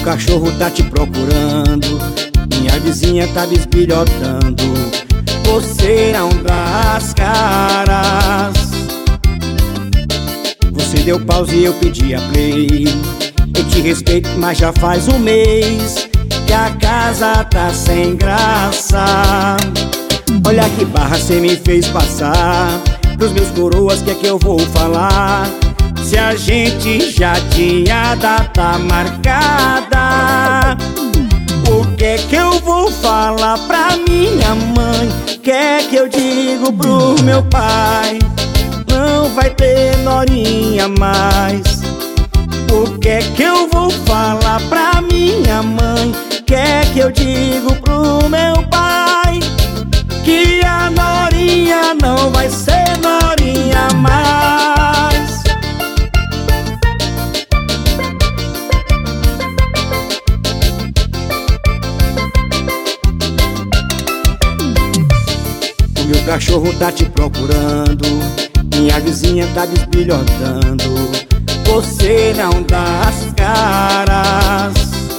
cachorro tá te procurando, minha vizinha tá bisbilhotando, você não dá as caras. Você deu pause e eu pedi a play. Eu te respeito, mas já faz um mês que a casa tá sem graça. Olha que barra cê me fez passar pros meus coroas, que é que eu vou falar? Se a gente já tinha data marcada, o que é que eu vou falar pra minha mãe? O que é que eu digo pro meu pai? Não vai ter norinha mais. O que é que eu vou falar pra minha mãe? O que é que eu digo pro meu pai? Que a norinha não vai ser norinha mais. O meu cachorro tá te procurando, minha vizinha tá desbilhotando, você não dá as caras.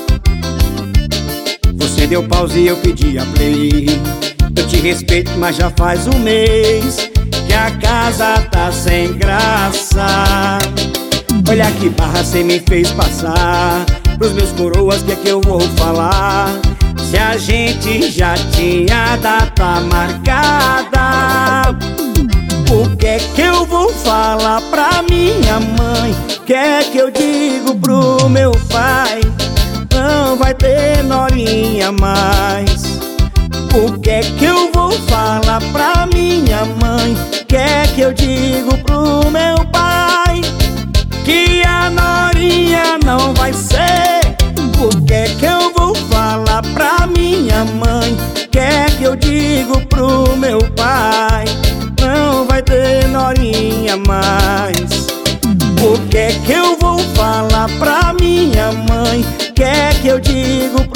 Você deu pause e eu pedi a play. Eu te respeito, mas já faz um mês que a casa tá sem graça. Olha que barra cê me fez passar pros meus coroas, que é que eu vou falar? Se a gente já tinha data marcada, o que é que eu vou falar pra minha mãe? O que é que eu digo pro meu pai? Não vai ter norinha mais. O que é que eu vou falar pra minha mãe? O que é que eu digo pro meu pai? Que a norinha não vai ser. O que é que eu vou falar pra minha mãe? O que é que eu digo pro meu pai? Não vai ter norinha mais. O que é que eu vou falar pra minha mãe? O que é que eu digo